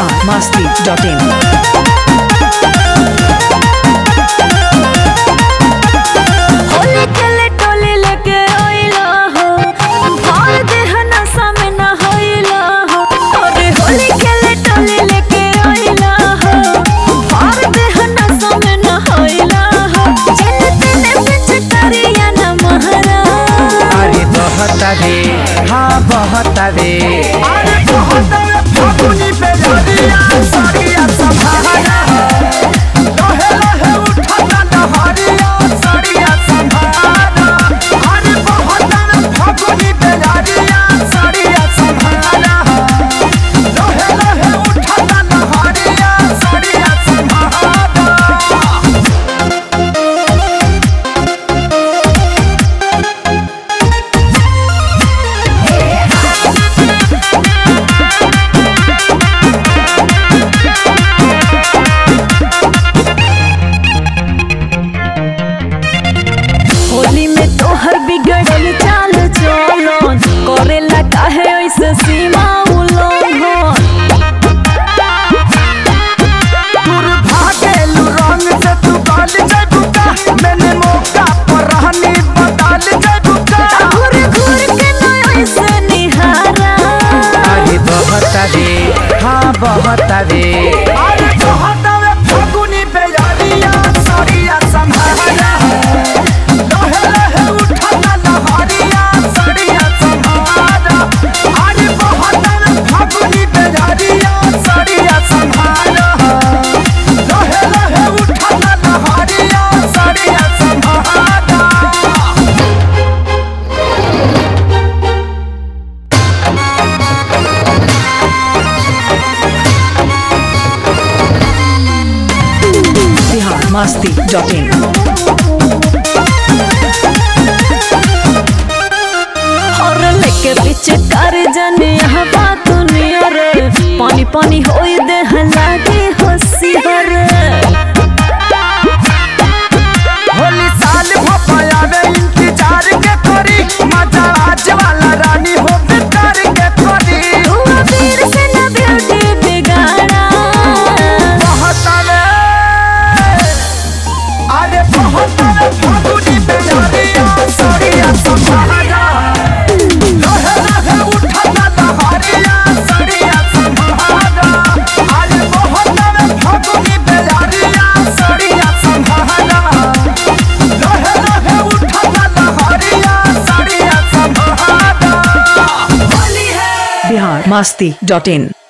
biharmasti.in Holi खेले टोली लेके आइला हो, भार देह नशा में ना होइला हो। अरे होली खेले टोली लेके आइला हो, भार देह नशा में ना होइला हो। जेने तेने पिचकारिया ना महरा। अरे बहता रे, हाँ बहता रे, अरे बहता रे फागुनी पे यारिया साड़िया संभारा, लहे लहे उठता लहरिया साड़िया संभारा। अरे बहता रे फागुनी पे यारिया साड़िया संभारा, लहे लहे उठता लहरिया साड़िया संभारा। होली में तोहर बिगड़ल चाल चलन, करेला काहे ऐसे सीमा उल्लंघन। दूर भागेलू रंग से तू गाल जैबुका, मैंने मौका पर रहनी बदल जैबुका। घूर घूर के ना ऐसे निहारा। अरे बहता रे, हाँ बहता रे, अरे बहता रे फागुनी पे यारिया साड़िया संभारा, लहे लहे उठता लहरिया साड़िया संभारा। अरे बहता रे फागुनी पे यारिया साड़िया संभारा, लहे लहे उठता लहरिया साड़िया संभारा। biharmasti.in और लेके पीछे कर जाने यहाँ बात नियर, पानी पानी होई दे लागे होशियार। होली साल भपाया में इंतजार के करी, मजा आज वाला रानी हो बेकार के करी। तू अबीर से ना ब्यूटी बिगाड़ा। बहता रे, अरे बहता रे फागुनी पे यारिया साड़िया संभारा, लहे लहे उठता लहरिया साड़िया संभारा। अरे बहता रे फागुनी पे यारिया साड़िया संभारा, लहे लहे उठता लहरिया साड़िया संभारा। होली है biharmasti.in